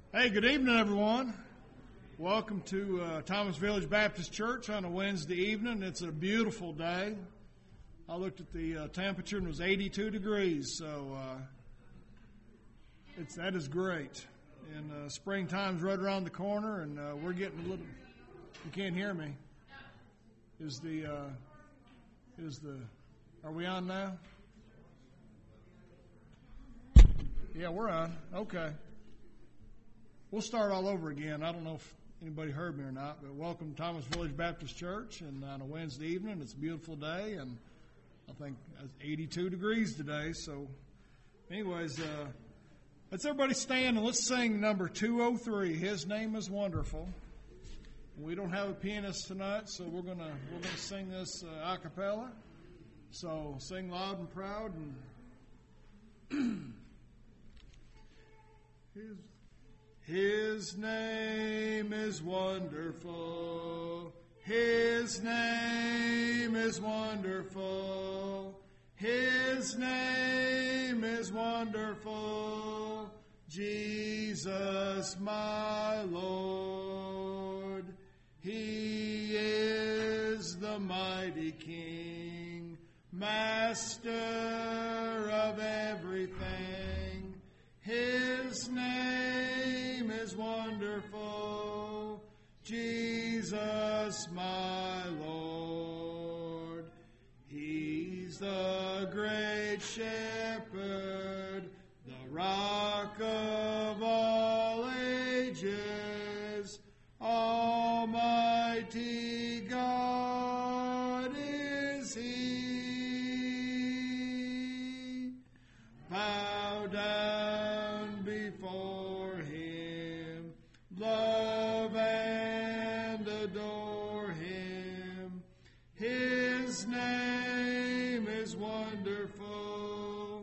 Hey, good evening, everyone. Welcome to Thomas Village Baptist Church on a Wednesday evening. It's a beautiful day. I looked at the temperature and it was 82 degrees, so that is great. And springtime's right around the corner, and we're getting a little. You can't hear me. Are we on now? Yeah, we're on. Okay. We'll start all over again. I don't know if anybody heard me or not, but welcome to Thomas Village Baptist Church. And on a Wednesday evening, it's a beautiful day, and I think it's 82 degrees today. So, anyways, let's everybody stand and let's sing number 203. His Name is Wonderful. We don't have a pianist tonight, so we're gonna sing this a cappella. So sing loud and proud and. His name is wonderful. His name is wonderful. His name is wonderful. Jesus, my Lord. He is the mighty King, Master of everything. His name is wonderful, Jesus my Lord. He's the great shepherd, the rock of all ages, Almighty God is He. Bow down before Him, love and adore Him. His name is wonderful,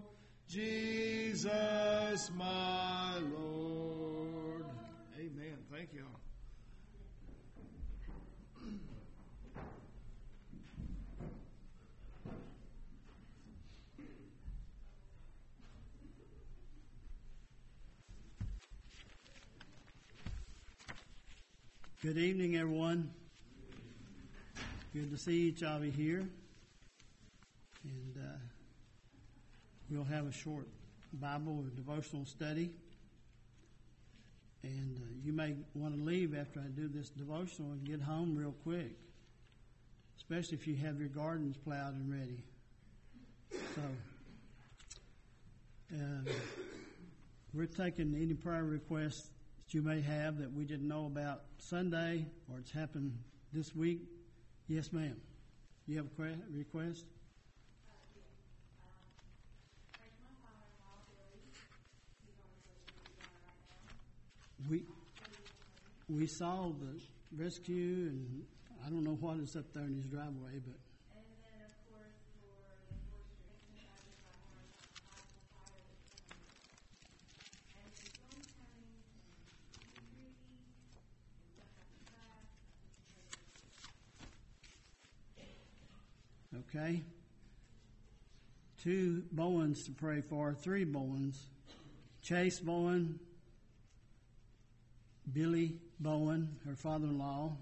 Jesus my Lord. Amen. Thank you. Good evening, everyone. Good to see each of you here. And we'll have a short Bible or devotional study. And you may want to leave after I do this devotional and get home real quick, especially if you have your gardens plowed and ready. So we're taking any prayer requests that you may have that we didn't know about Sunday or it's happened this week. Yes, ma'am. You have a request? We saw the rescue, and I don't know what is up there in his driveway, but. And then, of course, for the forest treatment, I just got one fire and she's going coming and creepy and stuff like that. Okay. 2 Bowens to pray for, 3 Bowens. Chase Bowen, Billy Bowen, her father-in-law,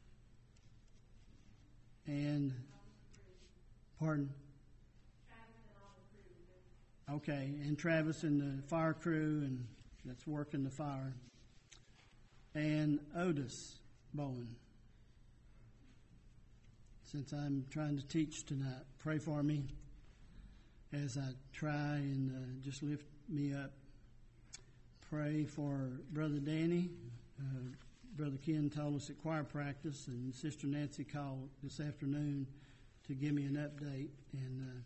and, pardon? Okay, and Travis and the fire crew, and that's working the fire. And Otis Bowen. Since I'm trying to teach tonight, pray for me as I try and just lift me up. Pray for Brother Danny. Brother Ken told us at choir practice, and Sister Nancy called this afternoon to give me an update. And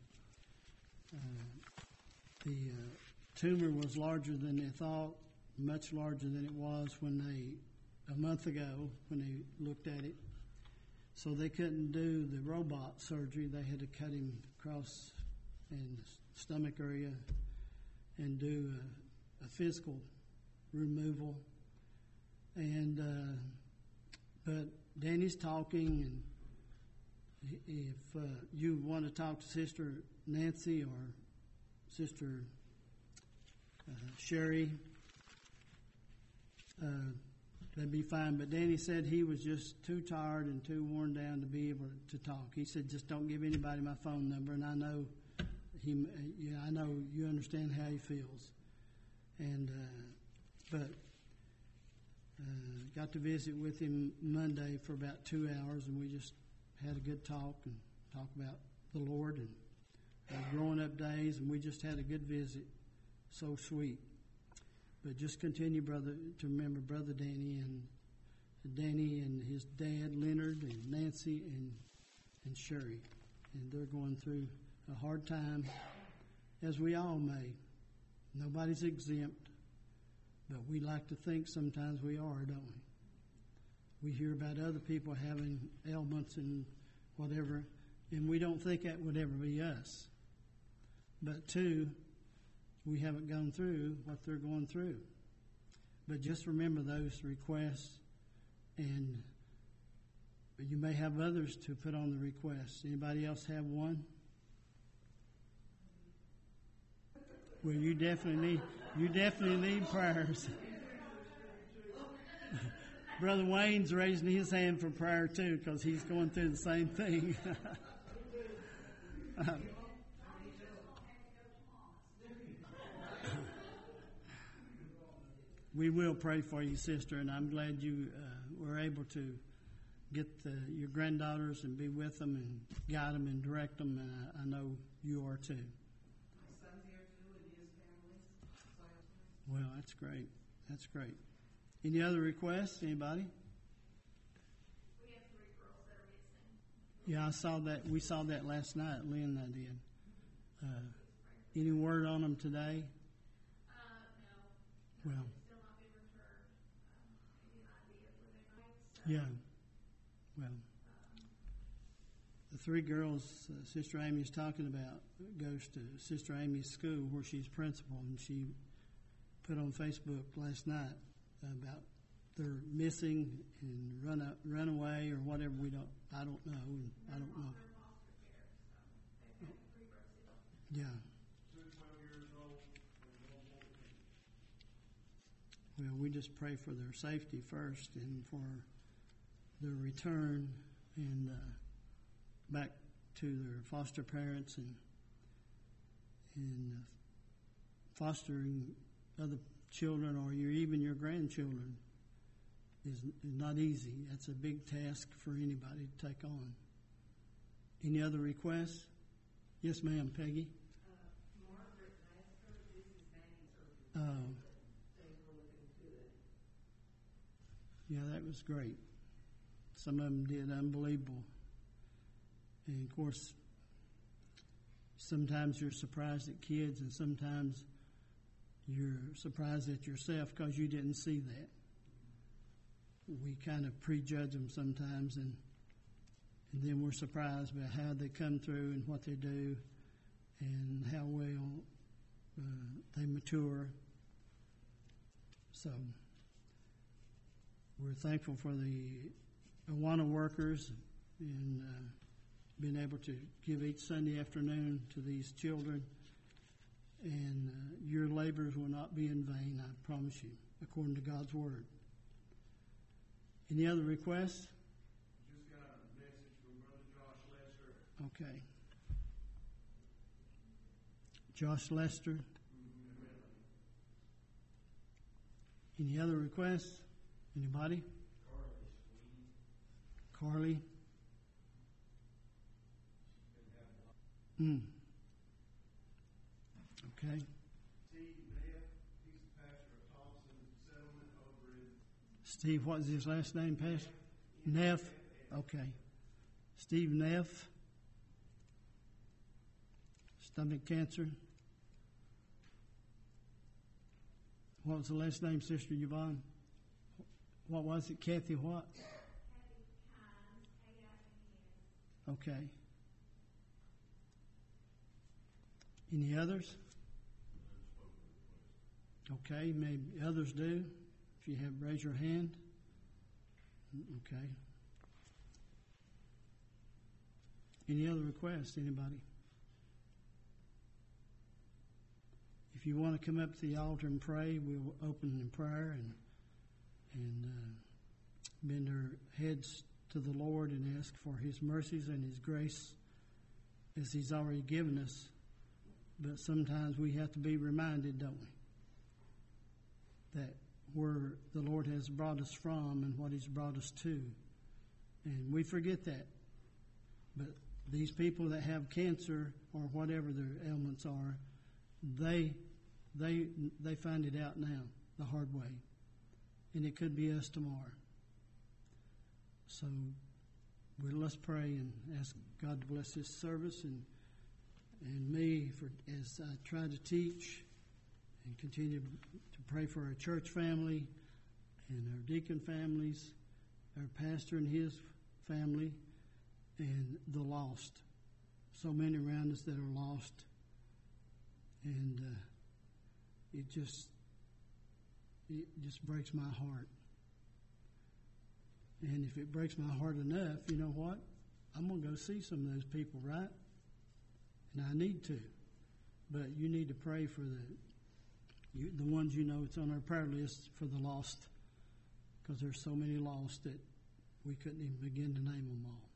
the tumor was larger than they thought, much larger than it was a month ago when they looked at it. So they couldn't do the robot surgery. They had to cut him across in the stomach area and do a physical removal. And but Danny's talking, and if you want to talk to Sister Nancy or Sister Sherry, that'd be fine. But Danny said he was just too tired and too worn down to be able to talk. He said, just don't give anybody my phone number. And I know I know you understand how he feels. And but got to visit with him Monday for about 2 hours, and we just had a good talk and talked about the Lord and growing up days, and we just had a good visit. So sweet. But just continue, brother, to remember Brother Danny and his dad, Leonard, and Nancy, and Sherry. And they're going through a hard time, as we all may. Nobody's exempt, but we like to think sometimes we are, don't we? We hear about other people having ailments and whatever, and we don't think that would ever be us. But two, we haven't gone through what they're going through. But just remember those requests, and you may have others to put on the requests. Anybody else have one? Well, you definitely need prayers. Brother Wayne's raising his hand for prayer too, because he's going through the same thing. We will pray for you, sister, and I'm glad you were able to get your granddaughters and be with them and guide them and direct them, and I know you are too. My son's here too, and his family. Well, that's great. That's great. Any other requests? Anybody? We have 3 girls that are missing. Yeah, I saw that. We saw that last night. Lynn and I did. Any word on them today? No. Well, Still not been returned. Maybe an idea of where they might. So, yeah. Well, the 3 girls Sister Amy's talking about goes to Sister Amy's school where she's principal, and she put on Facebook last night about they're missing and run away or whatever. I don't know. And I don't know. Yeah. Well, we just pray for their safety first and for their return and back to their foster parents and fostering other children or even your grandchildren is not easy. That's a big task for anybody to take on. Any other requests? Yes, ma'am, Peggy. Margaret asked her to do his banking surgery. They were looking good. Yeah, that was great. Some of them did unbelievable. And of course, sometimes you're surprised at kids, and sometimes you're surprised at yourself because you didn't see that. We kind of prejudge them sometimes, and then we're surprised by how they come through and what they do and how well they mature. So we're thankful for the Awana workers and being able to give each Sunday afternoon to these children. And your labors will not be in vain, I promise you, according to God's Word. Any other requests? Just got a message from Brother Josh Lester. Okay. Josh Lester. Any other requests? Anybody? Carly. Okay. Steve Neff, he's the pastor of Thompson Settlement over in Steve, what is his last name, Pastor? Neff. Okay. Steve Neff. Stomach cancer. What was the last name, Sister Yvonne? What was it? Kathy what? Okay. Any others? Okay, maybe others do. If you have, raise your hand. Okay. Any other requests? Anybody? If you want to come up to the altar and pray, we'll open in prayer, and and bend our heads to the Lord and ask for His mercies and His grace as He's already given us. But sometimes we have to be reminded, don't we, that where the Lord has brought us from and what He's brought us to. And we forget that. But these people that have cancer or whatever their ailments are, they find it out now the hard way. And it could be us tomorrow. So let's pray and ask God to bless this service and me as I try to teach, and continue to pray for our church family and our deacon families, our pastor and his family, and the lost. So many around us that are lost. And it just breaks my heart. And if it breaks my heart enough, you know what? I'm going to go see some of those people, right? And I need to. But you need to pray for the ones you know it's on our prayer list for the lost, because there's so many lost that we couldn't even begin to name them all.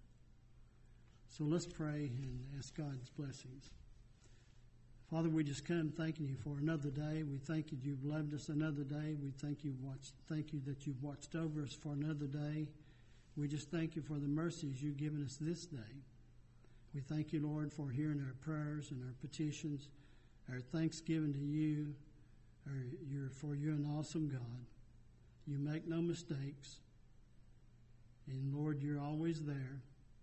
So let's pray and ask God's blessings. Father, we just come thanking you for another day. We thank you that you've loved us another day. We thank you that you've watched over us for another day. We just thank you for the mercies you've given us this day. We thank you, Lord, for hearing our prayers and our petitions, our thanksgiving to you. For you're an awesome God. You make no mistakes. And, Lord, you're always there,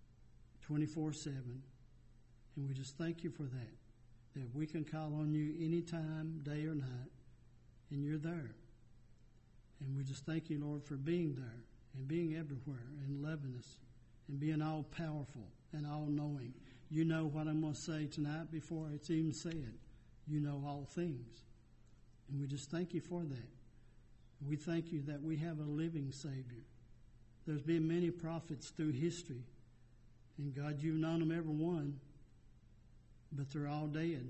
24/7. And we just thank you for that we can call on you anytime, day or night, and you're there. And we just thank you, Lord, for being there and being everywhere and loving us and being all-powerful and all-knowing. You know what I'm going to say tonight before it's even said. You know all things. And we just thank you for that. We thank you that we have a living Savior. There's been many prophets through history. And God, you've known them every one. But they're all dead.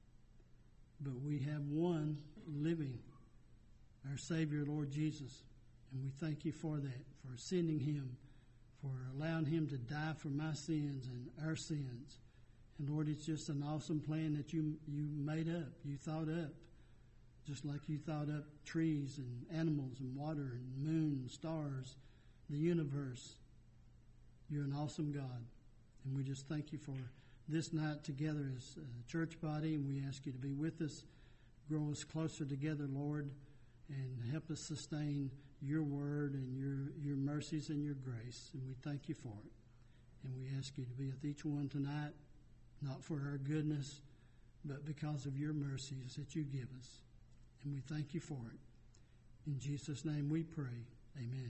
But we have one living, our Savior, Lord Jesus. And we thank you for that, for sending him, for allowing him to die for my sins and our sins. And Lord, it's just an awesome plan that you made up, you thought up. Just like you thought up trees and animals and water and moon and stars, the universe. You're an awesome God. And we just thank you for this night together as a church body, and we ask you to be with us, grow us closer together, Lord, and help us sustain your word and your mercies and your grace. And we thank you for it. And we ask you to be with each one tonight, not for our goodness, but because of your mercies that you give us. And we thank you for it. In Jesus' name we pray. Amen.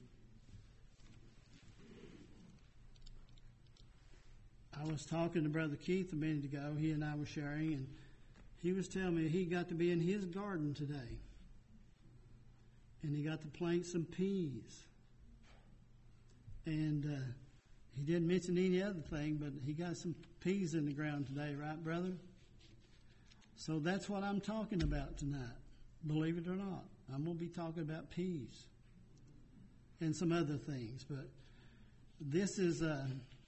I was talking to Brother Keith a minute ago. He and I were sharing, and he was telling me he got to be in his garden today. And he got to plant some peas. And he didn't mention any other thing, but he got some peas in the ground today, right, brother? So that's what I'm talking about tonight, believe it or not. I'm going to be talking about peas and some other things. But this is a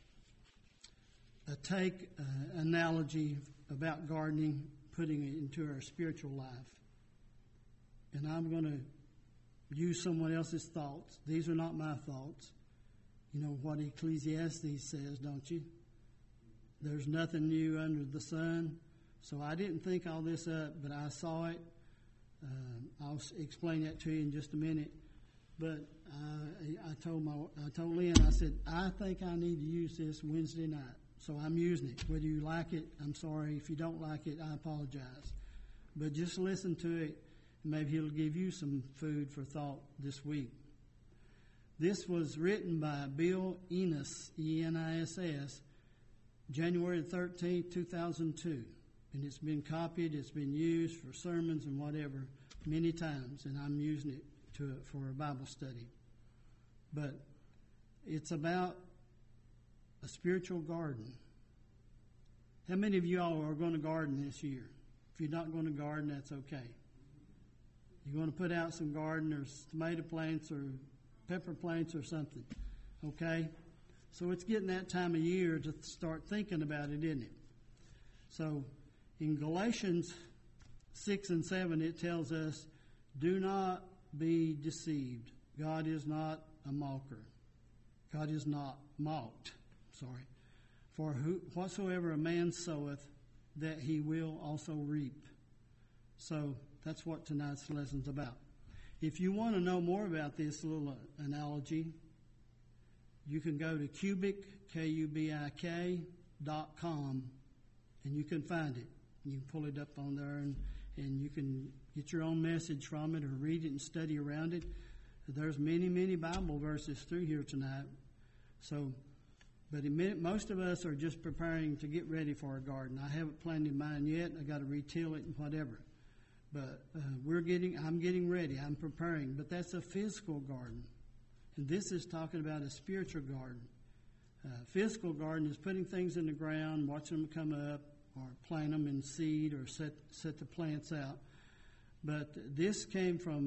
analogy about gardening, putting it into our spiritual life. And I'm going to use someone else's thoughts. These are not my thoughts. You know what Ecclesiastes says, don't you? There's nothing new under the sun. So I didn't think all this up, but I saw it. I'll explain that to you in just a minute. But I told Lynn, I said, I think I need to use this Wednesday night. So I'm using it. Whether you like it, I'm sorry. If you don't like it, I apologize. But just listen to it. Maybe it'll give you some food for thought this week. This was written by Bill Ennis, E-N-I-S-S, January 13th, 2002. And it's been copied, it's been used for sermons and whatever many times, and I'm using it for a Bible study. But it's about a spiritual garden. How many of you all are going to garden this year? If you're not going to garden, that's okay. You're going to put out some garden or tomato plants or pepper plants or something. Okay? So it's getting that time of year to start thinking about it, isn't it? So in Galatians 6 and 7, it tells us, do not be deceived. God is not a mocker. God is not mocked. Sorry. For whatsoever a man soweth, that he will also reap. So that's what tonight's lesson's about. If you want to know more about this little analogy, you can go to Kubik, KUBIK.com, and you can find it. You can pull it up on there, and you can get your own message from it or read it and study around it. There's many, many Bible verses through here tonight. So, but most of us are just preparing to get ready for a garden. I haven't planted mine yet. I got to retill it and whatever. But I'm getting ready. I'm preparing. But that's a physical garden. And this is talking about a spiritual garden. Physical garden is putting things in the ground, watching them come up, or plant them in seed, or set the plants out. But this came from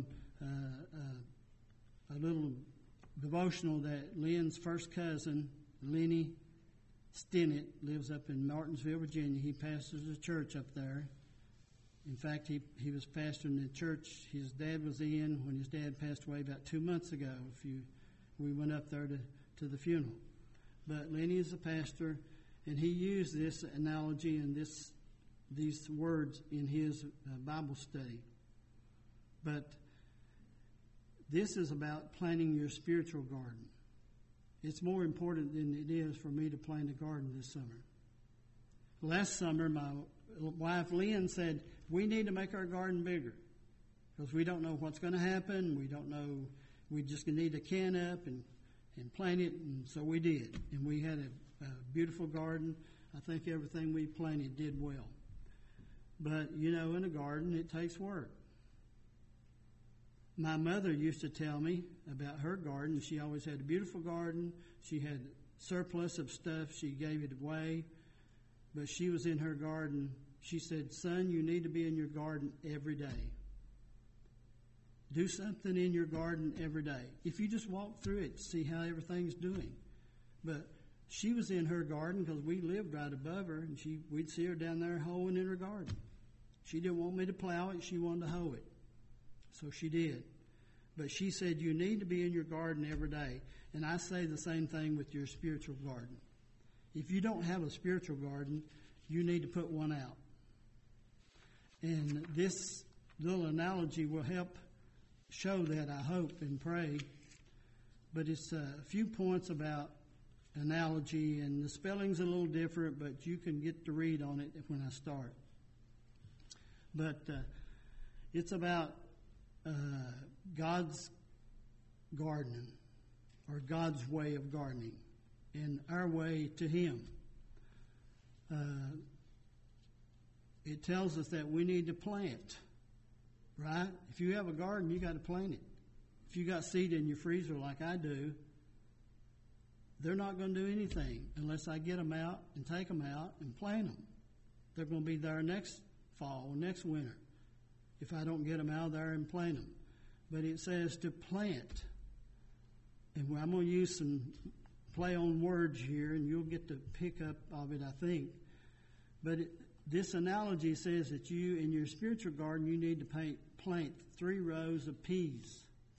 a little devotional that Lynn's first cousin, Lenny Stinnett, lives up in Martinsville, Virginia. He pastors a church up there. In fact, he was pastoring the church his dad was in when his dad passed away about 2 months ago. We went up there to the funeral. But Lenny is a pastor, and he used this analogy and these words in his Bible study. But this is about planting your spiritual garden. It's more important than it is for me to plant a garden this summer. Last summer, my wife Lynn said, we need to make our garden bigger because we don't know what's going to happen. We don't know. We just need to can up and plant it. And so we did. And we had a beautiful garden. I think everything we planted did well. But, in a garden, it takes work. My mother used to tell me about her garden. She always had a beautiful garden. She had surplus of stuff. She gave it away. But she was in her garden. She said, son, you need to be in your garden every day. Do something in your garden every day. If you just walk through it, see how everything's doing. But she was in her garden because we lived right above her, and we'd see her down there hoeing in her garden. She didn't want me to plow it. She wanted to hoe it. So she did. But she said, you need to be in your garden every day. And I say the same thing with your spiritual garden. If you don't have a spiritual garden, you need to put one out. And this little analogy will help show that, I hope and pray. But it's a few points about analogy, and the spelling's a little different, but you can get to read on it when I start. But it's about God's gardening, or God's way of gardening, and our way to Him. It tells us that we need to plant, right? If you have a garden, you got to plant it. If you got seed in your freezer like I do, they're not going to do anything unless I get them out and take them out and plant them. They're going to be there next fall, next winter, if I don't get them out there and plant them. But it says to plant. And I'm going to use some play on words here, and you'll get the pick up of it, I think. But this analogy says that you, in your spiritual garden, you need to plant 3 rows of peas.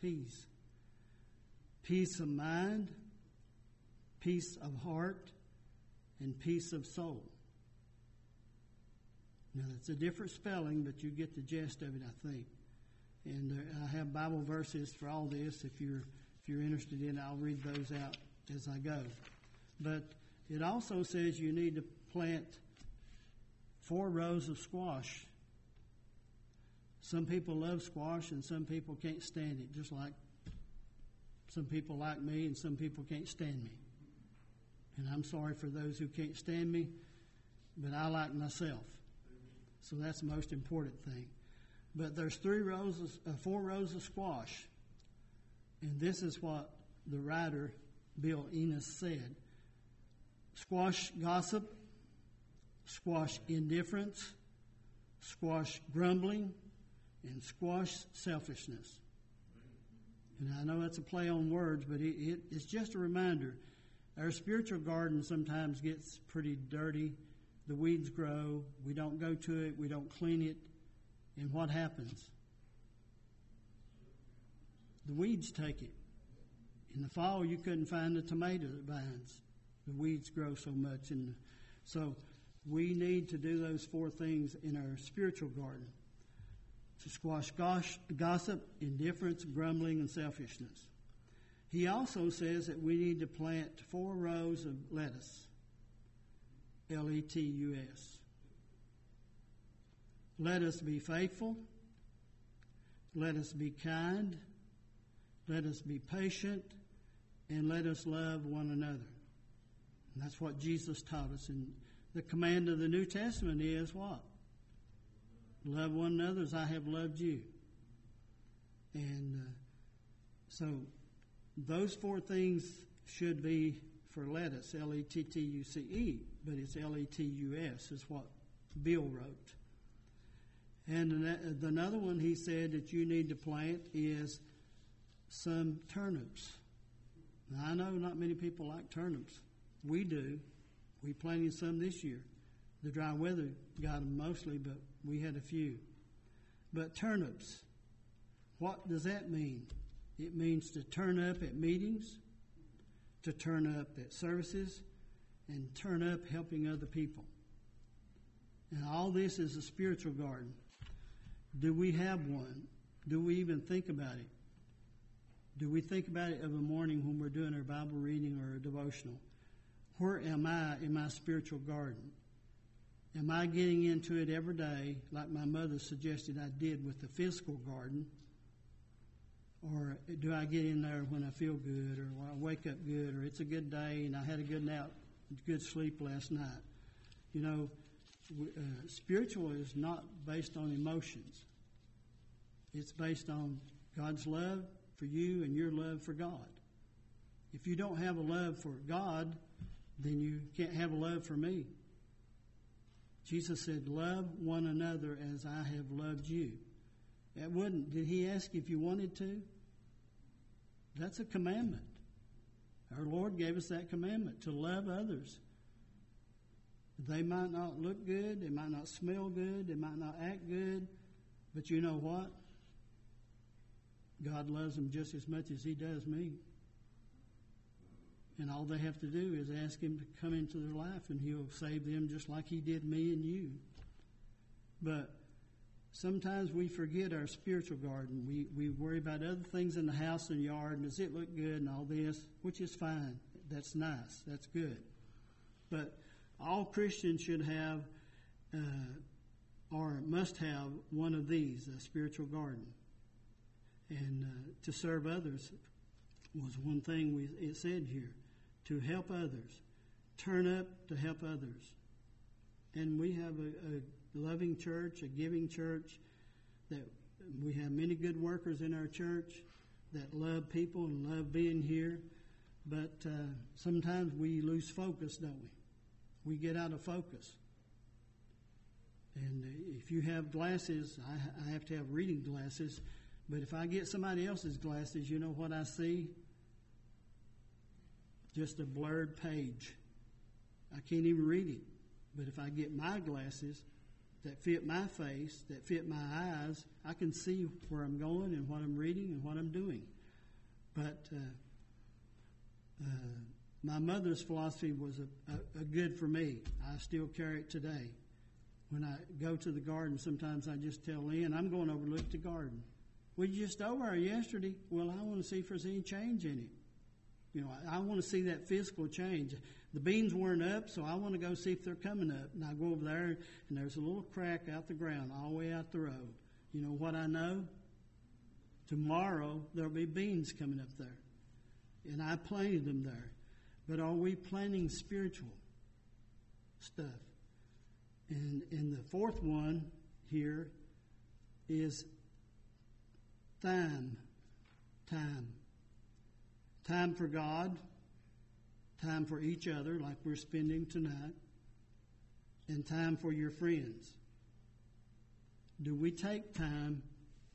Peace of mind, peace of heart, and peace of soul. Now, that's a different spelling, but you get the gist of it, I think. And I have Bible verses for all this. If you're interested in it, I'll read those out as I go. But it also says you need to plant 4 rows of squash. Some people love squash and some people can't stand it, just like some people like me and some people can't stand me. And I'm sorry for those who can't stand me, but I like myself. So that's the most important thing. But there's 4 rows of squash. And this is what the writer, Bill Enos, said. Squash gossip, squash indifference, squash grumbling, and squash selfishness. And I know that's a play on words, but it's just a reminder. Our spiritual garden sometimes gets pretty dirty. The weeds grow. We don't go to it. We don't clean it. And what happens? The weeds take it. In the fall, you couldn't find the tomato vines. The weeds grow so much. And so we need to do those 4 things in our spiritual garden. To squash gossip, indifference, grumbling, and selfishness. He also says that we need to plant 4 rows of lettuce. L-E-T-U-S. Let us be faithful. Let us be kind. Let us be patient. And let us love one another. And that's what Jesus taught us. And the command of the New Testament is what? Love one another as I have loved you. And so those 4 things should be for lettuce, L-E-T-T-U-C-E, but it's L-E-T-U-S is what Bill wrote. And another one he said that you need to plant is some turnips. Now, I know not many people like turnips. We do. We planted some this year. The dry weather got them mostly, but we had a few. But turnips, what does that mean? It means to turn up at meetings, to turn up at services, and turn up helping other people. And all this is a spiritual garden. Do we have one? Do we even think about it? Do we think about it of a morning when we're doing our Bible reading or a devotional? Where am I in my spiritual garden? Am I getting into it every day like my mother suggested I did with the physical garden? Or do I get in there when I feel good or when I wake up good or it's a good day and I had a good sleep last night? You know, spiritual is not based on emotions. It's based on God's love for you and your love for God. If you don't have a love for God, then you can't have a love for me. Jesus said, love one another as I have loved you. Did he ask if you wanted to? That's a commandment. Our Lord gave us that commandment, to love others. They might not look good, they might not smell good, they might not act good, but you know what? God loves them just as much as he does me. And all they have to do is ask him to come into their life and he'll save them just like he did me and you. But sometimes we forget our spiritual garden. We worry about other things in the house and yard and does it look good and all this, which is fine. That's nice. That's good. But all Christians should have or must have one of these, a spiritual garden. And to serve others was one thing it said here. To help others. Turn up to help others. And we have a loving church, a giving church, that we have many good workers in our church that love people and love being here. But sometimes we lose focus, don't we? We get out of focus. And if you have glasses, I have to have reading glasses. But if I get somebody else's glasses, you know what I see? Just a blurred page. I can't even read it. But if I get my glasses that fit my face, that fit my eyes, I can see where I'm going and what I'm reading and what I'm doing. But my mother's philosophy was a good for me. I still carry it today. When I go to the garden, sometimes I just tell Lynn, I'm going over to look at the garden. Were you just over there yesterday? Well, I want to see if there's any change in it. You know, I want to see that physical change. The beans weren't up, so I want to go see if they're coming up. And I go over there, and there's a little crack out the ground, all the way out the road. You know what I know? Tomorrow, there'll be beans coming up there. And I planted them there. But are we planting spiritual stuff? And the fourth one here is time. Time for God, time for each other, like we're spending tonight, and time for your friends. Do we take time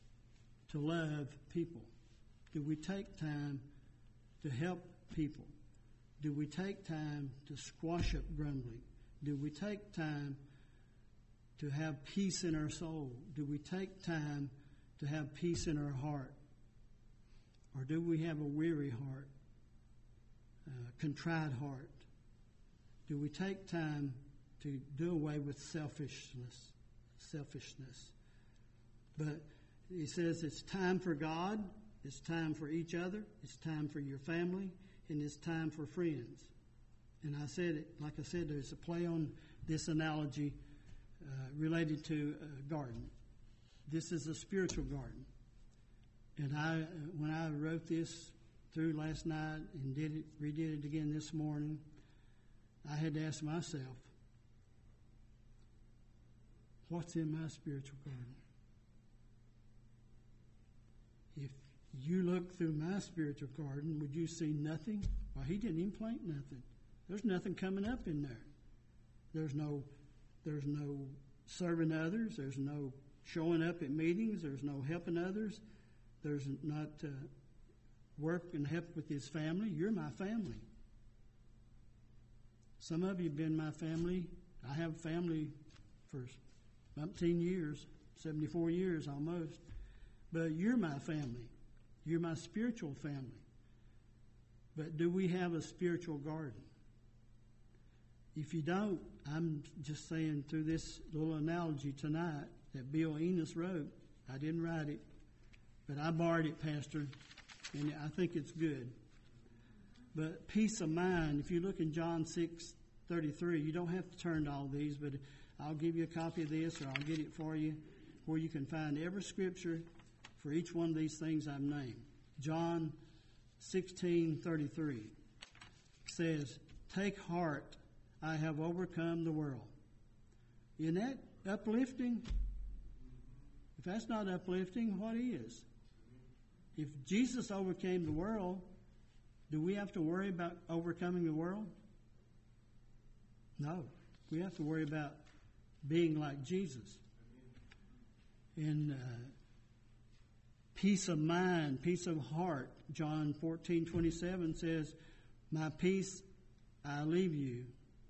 to love people? Do we take time to help people? Do we take time to squash up grumbling? Do we take time to have peace in our soul? Do we take time to have peace in our heart? Or do we have a weary heart, a contrite heart? Do we take time to do away with selfishness? But he says it's time for God, it's time for each other, it's time for your family, and it's time for friends. And I said it, like I said, there's a play on this analogy related to a garden. This is a spiritual garden. And when I wrote this through last night and redid it again this morning, I had to ask myself, what's in my spiritual garden? If you look through my spiritual garden, would you see nothing? Well, he didn't even plant nothing. There's nothing coming up in there. There's no serving others. There's no showing up at meetings. There's no helping others. There's not work and help with his family. You're my family. Some of you have been my family. I have family for umpteen years, 74 years almost. But you're my family. You're my spiritual family. But do we have a spiritual garden? If you don't, I'm just saying through this little analogy tonight that Bill Enos wrote. I didn't write it, but I borrowed it, Pastor, and I think it's good. But peace of mind, if you look in John 6:33, you don't have to turn to all these, but I'll give you a copy of this or I'll get it for you where you can find every scripture for each one of these things I've named. John 16:33 says, "Take heart, I have overcome the world." Isn't that uplifting? If that's not uplifting, what is? If Jesus overcame the world, do we have to worry about overcoming the world? No. We have to worry about being like Jesus. And peace of mind, peace of heart. John 14:27 says, "My peace I leave you."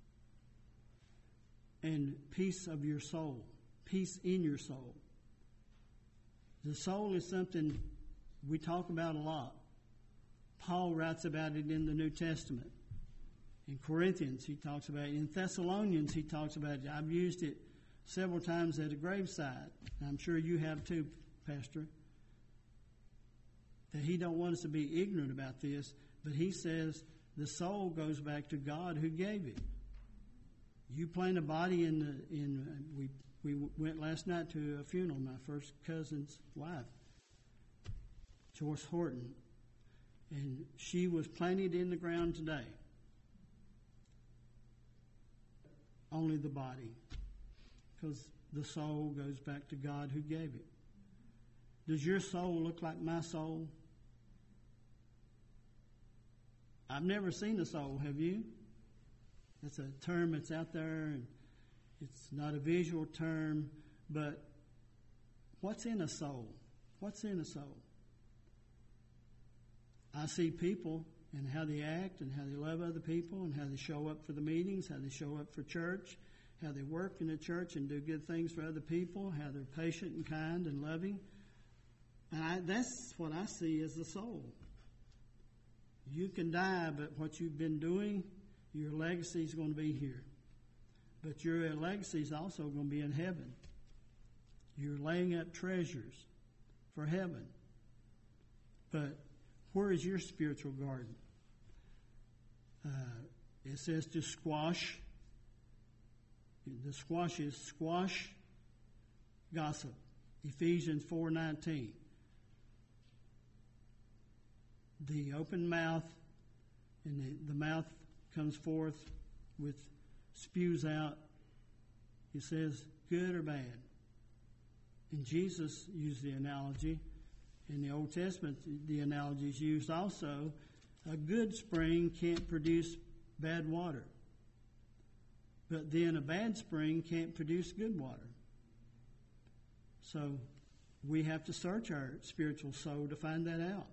And peace of your soul, peace in your soul. The soul is something we talk about a lot. Paul writes about it in the New Testament. In Corinthians, he talks about it. In Thessalonians, he talks about it. I've used it several times at a graveside. I'm sure you have too, Pastor. That he don't want us to be ignorant about this, but he says the soul goes back to God who gave it. You plant a body we went last night to a funeral, my first cousin's wife, Joyce Horton, and she was planted in the ground today. Only the body, because the soul goes back to God who gave it. Does your soul look like my soul? I've never seen a soul, have you? That's a term that's out there, and it's not a visual term, but what's in a soul? What's in a soul? I see people and how they act and how they love other people and how they show up for the meetings, how they show up for church, how they work in the church and do good things for other people, how they're patient and kind and loving. And that's what I see as the soul. You can die, but what you've been doing, your legacy is going to be here. But your legacy is also going to be in heaven. You're laying up treasures for heaven. But where is your spiritual garden? It says to squash. The squash is squash gossip. Ephesians 4:19. The open mouth, and the mouth comes forth with, spews out, it says good or bad. And Jesus used the analogy. In the Old Testament, the analogy is used also. A good spring can't produce bad water. But then a bad spring can't produce good water. So we have to search our spiritual soul to find that out.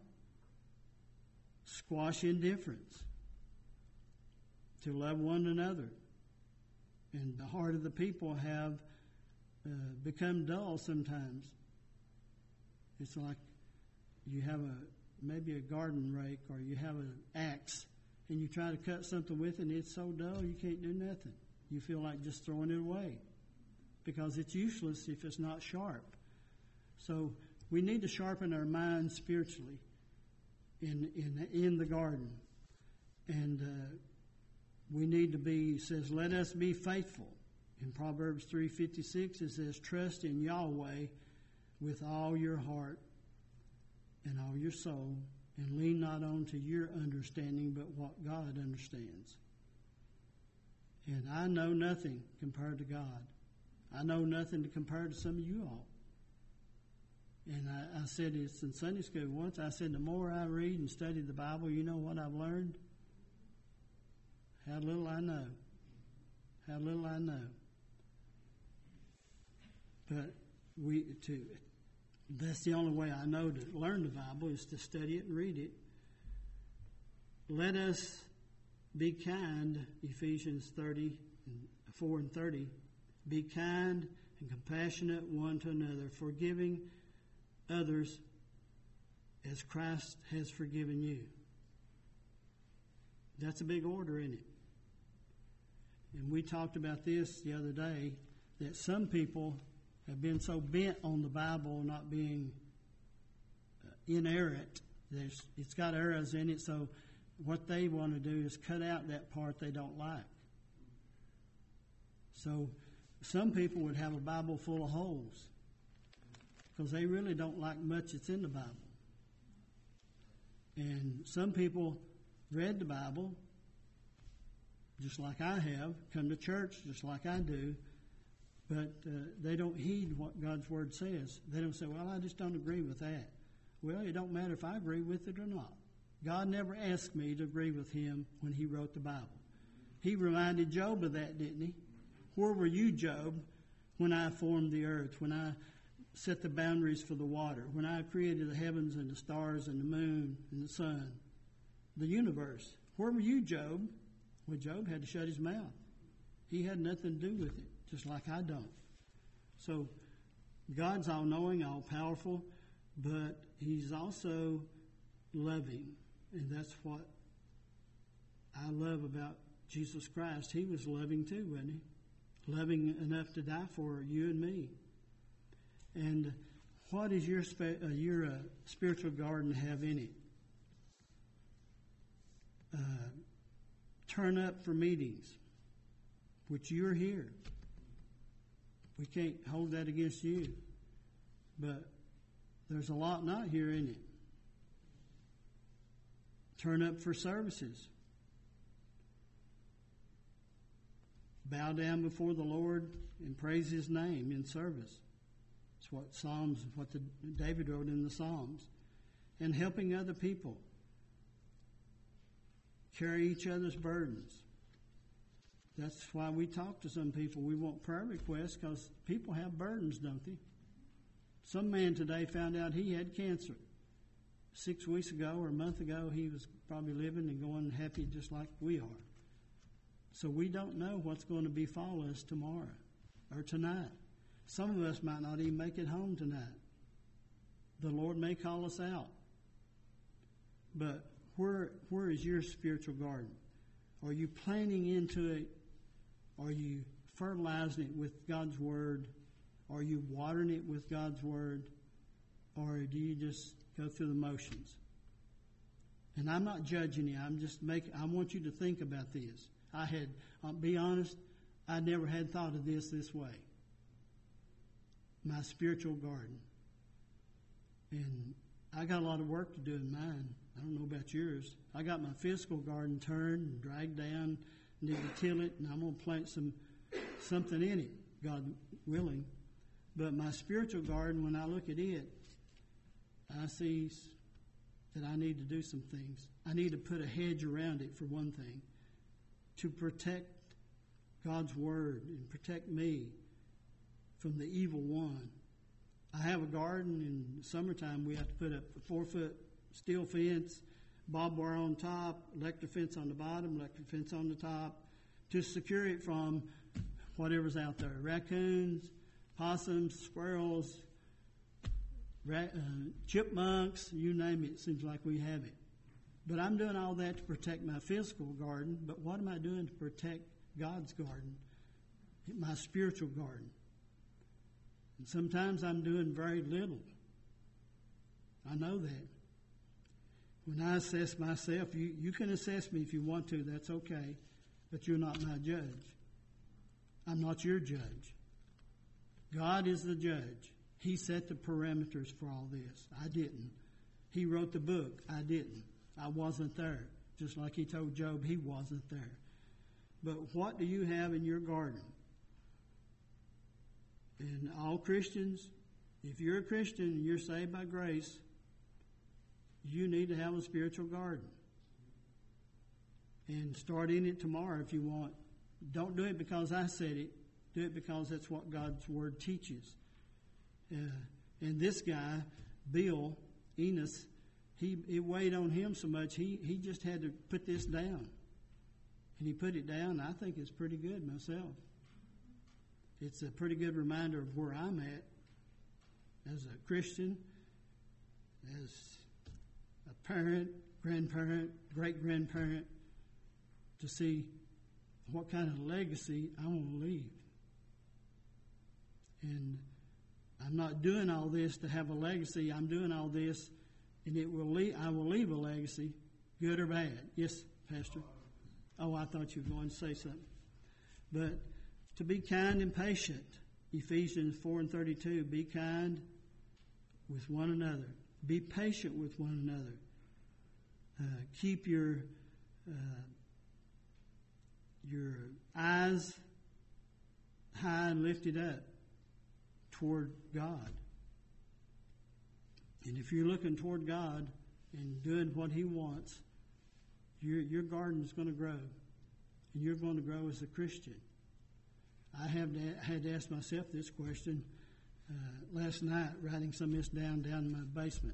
Squash indifference. To love one another. And the heart of the people have become dull sometimes. It's like you have maybe a garden rake or you have an axe and you try to cut something with it and it's so dull you can't do nothing. You feel like just throwing it away because it's useless if it's not sharp. So we need to sharpen our minds spiritually in the garden. And we need to be, it says, let us be faithful. In Proverbs 3:56 it says, trust in Yahweh with all your heart and all your soul, and lean not on to your understanding, but what God understands. And I know nothing compared to God. I know nothing to compare to some of you all. And I said this in Sunday school once. I said, the more I read and study the Bible, you know what I've learned? How little I know. How little I know. But that's the only way I know to learn the Bible is to study it and read it. Let us be kind, Ephesians 4:30. Be kind and compassionate one to another, forgiving others as Christ has forgiven you. That's a big order, isn't it? And we talked about this the other day, that some people have been so bent on the Bible not being inerrant. It's got errors in it, so what they want to do is cut out that part they don't like. So some people would have a Bible full of holes because they really don't like much that's in the Bible. And some people read the Bible just like I have, come to church just like I do, but they don't heed what God's Word says. They don't say, well, I just don't agree with that. Well, it don't matter if I agree with it or not. God never asked me to agree with Him when He wrote the Bible. He reminded Job of that, didn't He? Where were you, Job, when I formed the earth, when I set the boundaries for the water, when I created the heavens and the stars and the moon and the sun, the universe? Where were you, Job? Well, Job had to shut his mouth. He had nothing to do with it, just like I don't. So God's all-knowing, all-powerful, but He's also loving. And that's what I love about Jesus Christ. He was loving too, wasn't He? Loving enough to die for you and me. And what does your spiritual garden have in it? Turn up for meetings, which you're here. We can't hold that against you. But there's a lot not here in it. Turn up for services. Bow down before the Lord and praise His name in service. It's what David wrote in the Psalms. And helping other people. Carry each other's burdens. That's why we talk to some people. We want prayer requests because people have burdens, don't they? Some man today found out he had cancer. 6 weeks ago or a month ago, he was probably living and going happy just like we are. So we don't know what's going to befall us tomorrow or tonight. Some of us might not even make it home tonight. The Lord may call us out. But where is your spiritual garden? Are you planting into it? Are you fertilizing it with God's Word? Are you watering it with God's Word? Or do you just go through the motions? And I'm not judging you. I want you to think about this. I'll be honest, I never had thought of this way. My spiritual garden. And I got a lot of work to do in mine. I don't know about yours. I got my physical garden turned and dragged down, need to till it, and I'm going to plant something in it, God willing. But my spiritual garden, when I look at it, I see that I need to do some things. I need to put a hedge around it, for one thing, to protect God's Word and protect me from the evil one. I have a garden. In summertime, we have to put up a 4-foot steel fence, barbed wire on top, electric fence on the bottom, electric fence on the top, to secure it from whatever's out there. Raccoons, possums, squirrels, chipmunks, you name it. Seems like we have it. But I'm doing all that to protect my physical garden. But what am I doing to protect God's garden, my spiritual garden? And sometimes I'm doing very little. I know that. When I assess myself, you can assess me if you want to. That's okay. But you're not my judge. I'm not your judge. God is the judge. He set the parameters for all this. I didn't. He wrote the book. I didn't. I wasn't there. Just like he told Job, he wasn't there. But what do you have in your garden? And all Christians, if you're a Christian and you're saved by grace, you need to have a spiritual garden. And start in it tomorrow if you want. Don't do it because I said it. Do it because that's what God's Word teaches. And this guy, Bill Enos, it weighed on him so much, he just had to put this down. And he put it down. I think it's pretty good myself. It's a pretty good reminder of where I'm at as a Christian, as a parent, grandparent, great-grandparent, to see what kind of legacy I want to leave. And I'm not doing all this to have a legacy. I'm doing all this, and I will leave a legacy, good or bad. Yes, Pastor? Oh, I thought you were going to say something. But to be kind and patient, Ephesians 4:32, be kind with one another. Be patient with one another. Keep your eyes high and lifted up toward God. And if you're looking toward God and doing what He wants, your garden is going to grow. And you're going to grow as a Christian. I had to ask myself this question last night, writing some of this down in my basement.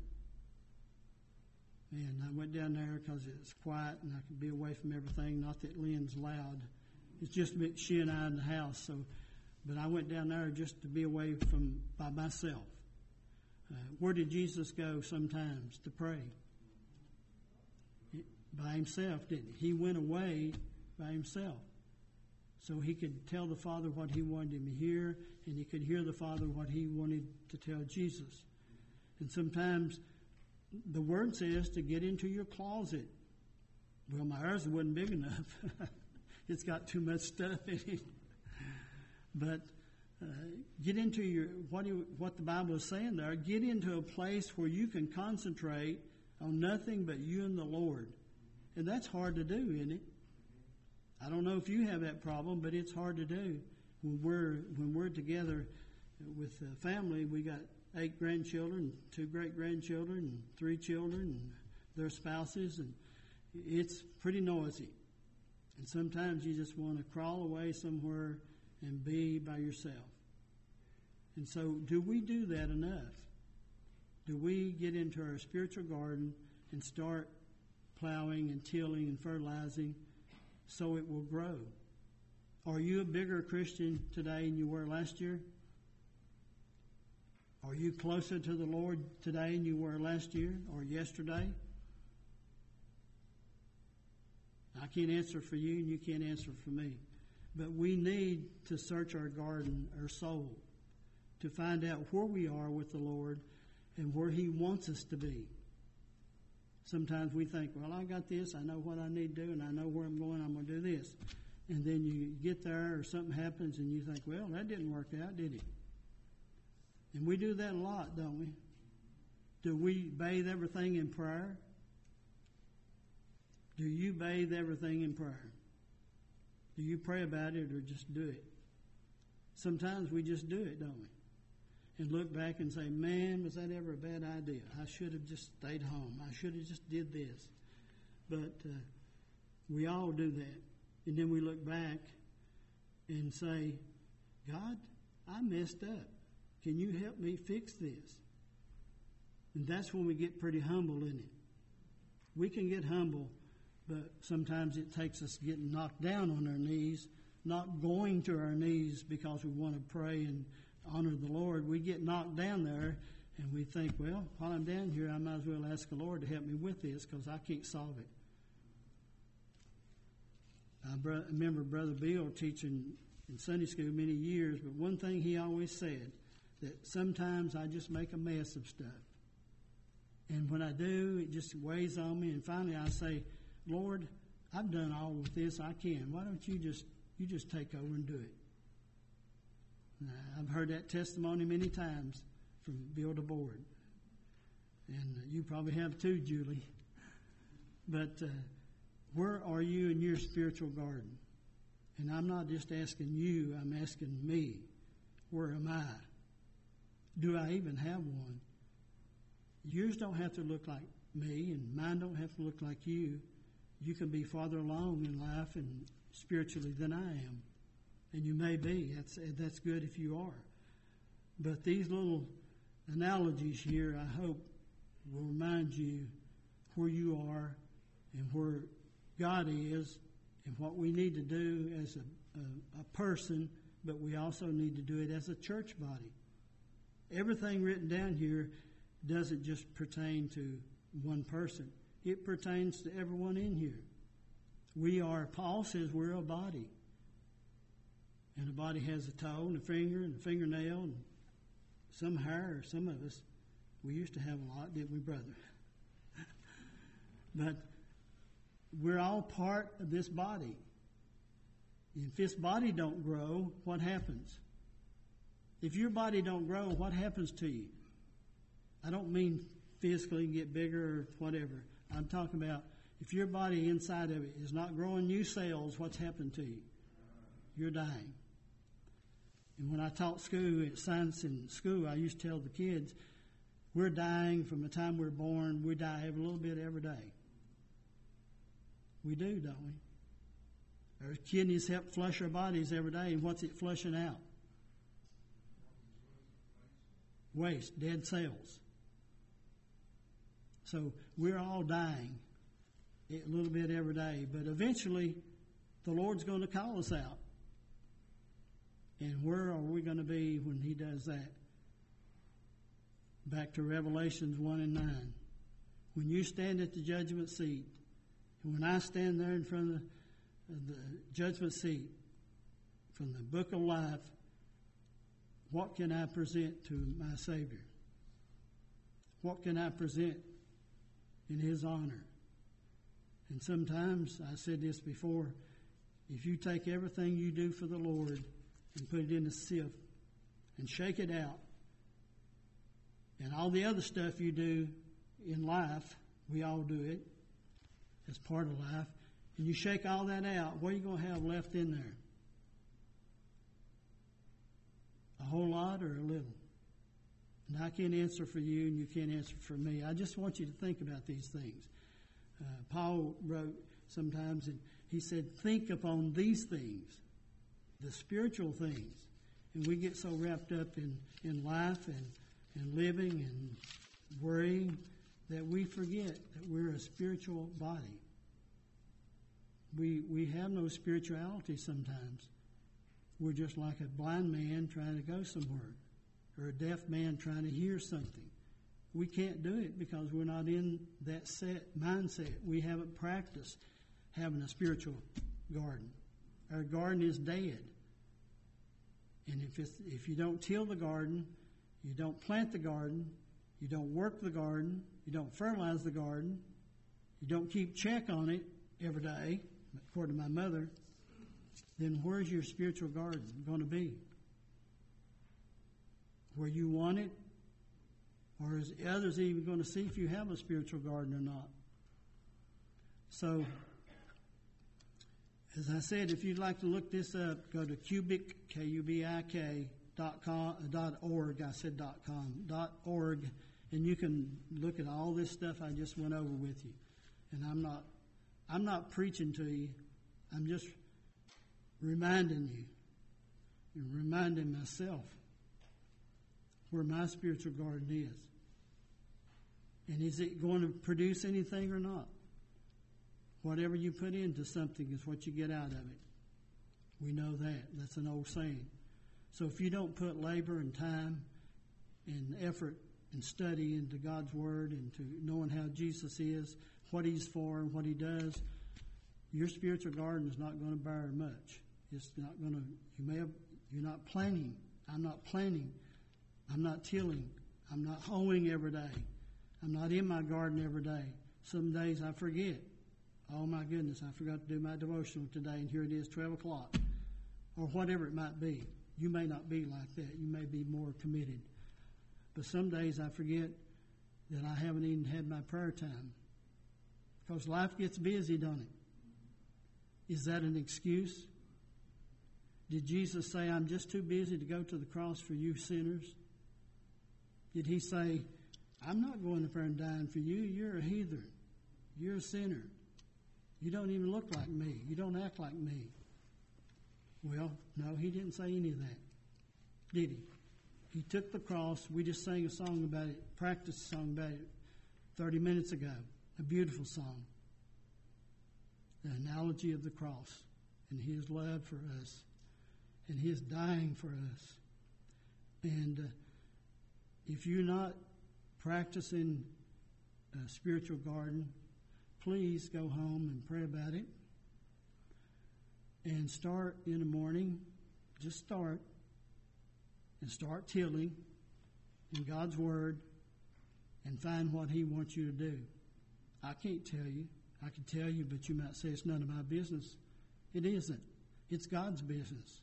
And I went down there because it's quiet and I could be away from everything. Not that Lynn's loud. It's just she and I in the house. But I went down there just to be away by myself. Where did Jesus go sometimes to pray? By himself, didn't he? He went away by himself. So he could tell the Father what he wanted him to hear, and he could hear the Father what he wanted to tell Jesus. And sometimes the Word says to get into your closet. Well, my ours wasn't big enough. It's got too much stuff in it. But get into what the Bible is saying there. Get into a place where you can concentrate on nothing but you and the Lord. And that's hard to do, isn't it? I don't know if you have that problem, but it's hard to do. When we're together with the family, we got 8 grandchildren, 2 great-grandchildren, and 3 children, and their spouses, and it's pretty noisy. And sometimes you just want to crawl away somewhere and be by yourself. And so, do we do that enough? Do we get into our spiritual garden and start plowing and tilling and fertilizing so it will grow? Are you a bigger Christian today than you were last year? Are you closer to the Lord today than you were last year or yesterday? I can't answer for you and you can't answer for me. But we need to search our garden, our soul, to find out where we are with the Lord and where He wants us to be. Sometimes we think, well, I got this, I know what I need to do, and I know where I'm going to do this. And then you get there or something happens and you think, well, that didn't work out, did it? And we do that a lot, don't we? Do we bathe everything in prayer? Do you bathe everything in prayer? Do you pray about it or just do it? Sometimes we just do it, don't we? And look back and say, man, was that ever a bad idea? I should have just stayed home. I should have just did this. But we all do that. And then we look back and say, God, I messed up. Can you help me fix this? And that's when we get pretty humble in it. We can get humble, but sometimes it takes us getting knocked down on our knees, not going to our knees because we want to pray and honor the Lord. We get knocked down there, and we think, well, while I'm down here, I might as well ask the Lord to help me with this because I can't solve it. I remember Brother Bill teaching in Sunday school many years, but one thing he always said, that sometimes I just make a mess of stuff. And when I do, it just weighs on me, and finally I say, Lord, I've done all with this I can. Why don't you just take over and do it? And I've heard that testimony many times from Bill DeBoard. And you probably have too, Julie. But where are you in your spiritual garden? And I'm not just asking you, I'm asking me. Where am I? Do I even have one? Yours don't have to look like me, and mine don't have to look like you. You can be farther along in life and spiritually than I am. And you may be. That's good if you are. But these little analogies here, I hope, will remind you where you are and where God is and what we need to do as a person, but we also need to do it as a church body. Everything written down here doesn't just pertain to one person. It pertains to everyone in here. Paul says we're a body. And a body has a toe and a finger and a fingernail and some hair, some of us. We used to have a lot, didn't we, brother? But we're all part of this body. If this body don't grow, what happens? If your body don't grow, what happens to you? I don't mean physically get bigger or whatever. I'm talking about if your body inside of it is not growing new cells, what's happened to you? You're dying. And when I taught school, science in school, I used to tell the kids, we're dying from the time we're born. We die a little bit every day. We do, don't we? Our kidneys help flush our bodies every day, and what's it flushing out? Waste, dead cells. So we're all dying a little bit every day, but eventually the Lord's going to call us out. And where are we going to be when He does that? Back to Revelations 1 and 9. When you stand at the judgment seat, and when I stand there in front of the judgment seat, from the book of life, what can I present to my Savior? What can I present in His honor? And sometimes, I said this before, if you take everything you do for the Lord and put it in a sieve and shake it out, and all the other stuff you do in life, we all do it as part of life, and you shake all that out, what are you going to have left in there? A whole lot or a little? And I can't answer for you, and you can't answer for me. I just want you to think about these things. Paul wrote sometimes, and he said, think upon these things, the spiritual things. And we get so wrapped up in life and living and worrying that we forget that we're a spiritual body. We have no spirituality sometimes. We're just like a blind man trying to go somewhere, or a deaf man trying to hear something. We can't do it because we're not in that mindset. We haven't practiced having a spiritual garden. Our garden is dead. And if you don't till the garden, you don't plant the garden, you don't work the garden, you don't fertilize the garden, you don't keep check on it every day, according to my mother, then where's your spiritual garden going to be? Where you want it? Or is others even going to see if you have a spiritual garden or not? So, as I said, if you'd like to look this up, go to Kubik, KUBIK.org. I said .com, .org, and you can look at all this stuff I just went over with you. And I'm not preaching to you. I'm just reminding you and reminding myself where my spiritual garden is. And is it going to produce anything or not? Whatever you put into something is what you get out of it. We know that. That's an old saying. So if you don't put labor and time and effort and study into God's Word and to knowing how Jesus is, what He's for and what He does, your spiritual garden is not going to bear much. It's not going to, you're not planting. I'm not planting. I'm not tilling. I'm not hoeing every day. I'm not in my garden every day. Some days I forget. Oh my goodness, I forgot to do my devotional today, and here it is, 12 o'clock. Or whatever it might be. You may not be like that. You may be more committed. But some days I forget that I haven't even had my prayer time. Because life gets busy, don't it? Is that an excuse? Did Jesus say, I'm just too busy to go to the cross for you sinners? Did He say, I'm not going to prayer and dying for you. You're a heathen. You're a sinner. You don't even look like me. You don't act like me. Well, no, He didn't say any of that, did He? He took the cross. We just sang a song about it, practiced a song about it 30 minutes ago. A beautiful song. The analogy of the cross and His love for us and His dying for us. And if you're not practicing a spiritual garden, please go home and pray about it. And start in the morning. Just start. And start tilling in God's Word and find what He wants you to do. I can't tell you. I can tell you, but you might say it's none of my business. It isn't. It's God's business.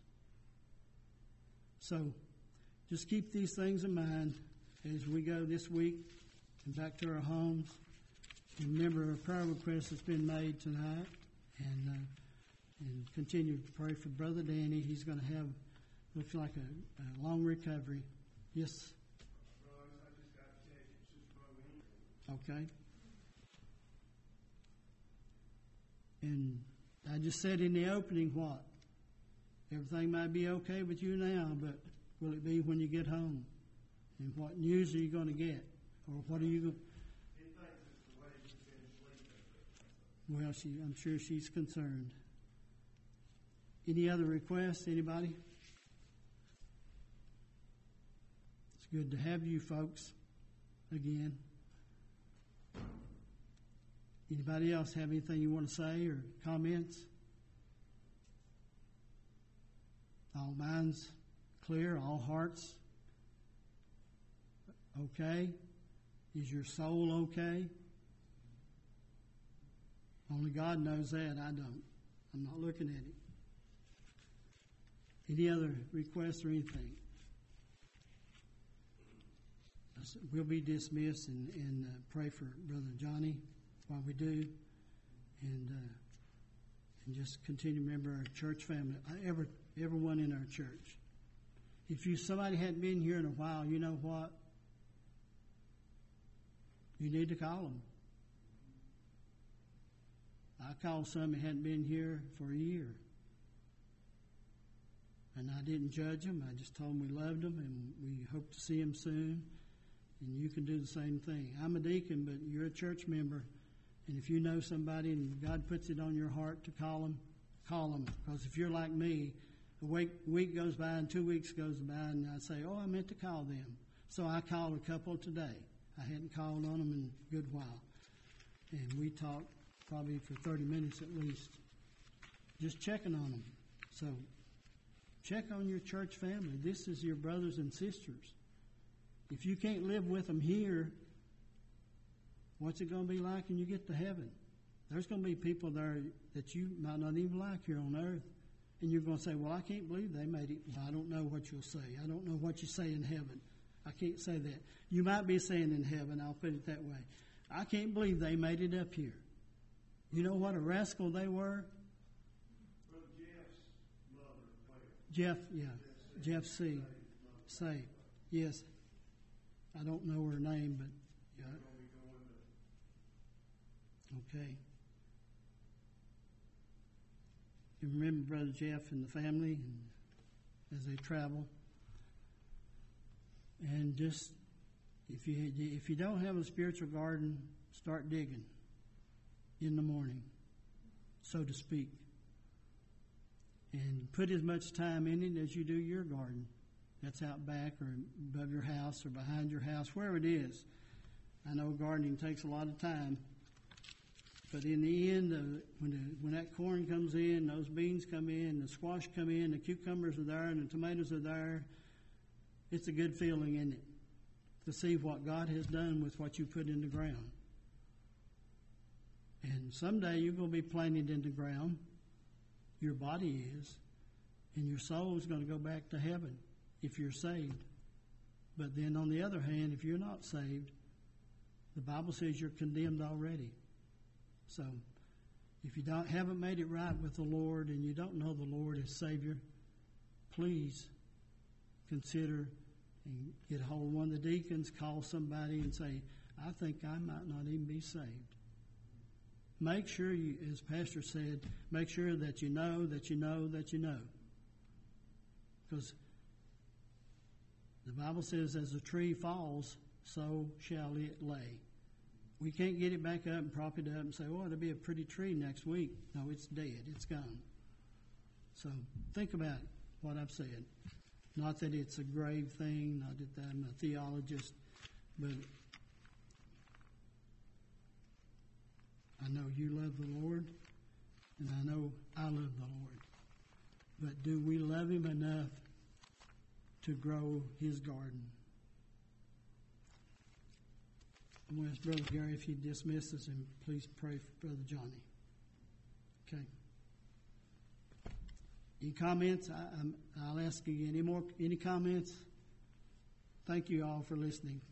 So just keep these things in mind as we go this week and back to our homes. And remember, a prayer request has been made tonight. And continue to pray for Brother Danny. He's going to have, looks like a long recovery. Yes? I just got to check. It's just Brother Ingram. Okay. And I just said in the opening what? Everything might be okay with you now, but will it be when you get home? And what news are you going to get? Or what are you going to... He thinks it's the way he's been sleeping. Well, I'm sure she's concerned. Any other requests? Anybody? It's good to have you folks again. Anybody else have anything you want to say or comments? All minds clear, all hearts okay? Is your soul okay? Only God knows that. I don't. I'm not looking at it. Any other requests or anything? We'll be dismissed and pray for Brother Johnny while we do, and just continue to remember our church family, everyone in our church. If somebody hadn't been here in a while, you know what? You need to call them. I called some that hadn't been here for a year. And I didn't judge them. I just told them we loved them and we hope to see them soon. And you can do the same thing. I'm a deacon, but you're a church member. And if you know somebody and God puts it on your heart to call them, call them. Because if you're like me, a week goes by and 2 weeks goes by and I say, oh, I meant to call them. So I called a couple today. I hadn't called on them in a good while. And we talked probably for 30 minutes at least, just checking on them. So check on your church family. This is your brothers and sisters. If you can't live with them here, what's it going to be like when you get to heaven? There's going to be people there that you might not even like here on earth. And you're going to say, well, I can't believe they made it. Well, I don't know what you'll say. I don't know what you say in heaven. I can't say that. You might be saying in heaven, I'll put it that way. I can't believe they made it up here. You know what a rascal they were? Brother Jeff's mother, Jeff, yeah. Jeff C. Say, yes. I don't know her name, but yeah. Okay. You remember Brother Jeff and the family and as they travel. And just, if you don't have a spiritual garden, start digging in the morning, so to speak. And put as much time in it as you do your garden. That's out back or above your house or behind your house, wherever it is. I know gardening takes a lot of time. But in the end, when that corn comes in, those beans come in, the squash come in, the cucumbers are there, and the tomatoes are there, it's a good feeling, isn't it? To see what God has done with what you put in the ground. And someday you're going to be planted in the ground. Your body is. And your soul is going to go back to heaven if you're saved. But then on the other hand, if you're not saved, the Bible says you're condemned already. So if you haven't made it right with the Lord and you don't know the Lord as Savior, please consider and get a hold of one of the deacons, call somebody and say, I think I might not even be saved. Make sure you, as Pastor said, make sure that you know that you know that you know. Because the Bible says as a tree falls, so shall it lay. We can't get it back up and prop it up and say, oh, it'll be a pretty tree next week. No, it's dead. It's gone. So think about what I've said. Not that it's a grave thing, not that I'm a theologist, but I know you love the Lord, and I know I love the Lord. But do we love Him enough to grow His garden? I'm going to ask Brother Gary if he'd dismiss us, and please pray for Brother Johnny. Okay. Any comments? I'll ask again. Any comments? Thank you all for listening.